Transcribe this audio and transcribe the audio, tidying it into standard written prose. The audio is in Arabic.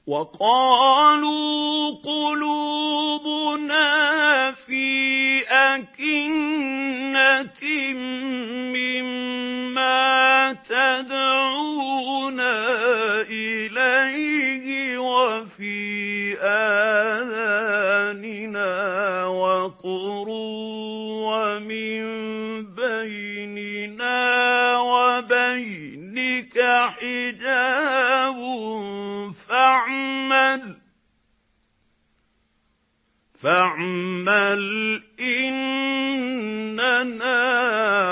وَقَالُوا قُلُوبُنَا فِي أَكِنَّةٍ مِّمَّا تَدْعُونَا إِلَيْهِ وَفِي آذَانِنَا وَقْرٌ وَمِن بَيْنِنَا وَبَيْنِكَ حِجَابٌ فَاعْمَلْ إِنَّنَا